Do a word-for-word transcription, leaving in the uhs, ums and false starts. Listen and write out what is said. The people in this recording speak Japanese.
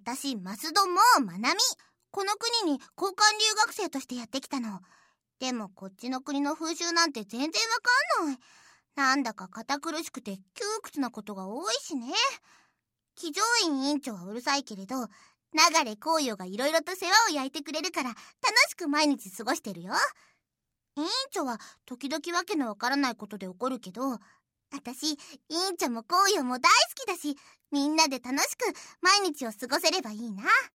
私、マスドもマナミ。この国に交換留学生としてやってきたの。でもこっちの国の風習なんて全然わかんない。なんだか堅苦しくて窮屈なことが多いしね。騎乗員委員長はうるさいけれど、流れ紅葉がいろいろと世話を焼いてくれるから楽しく毎日過ごしてるよ。委員長は時々わけのわからないことで怒るけど、私、委員長も紅葉も大好きだし、みんなで楽しく毎日を過ごせればいいな。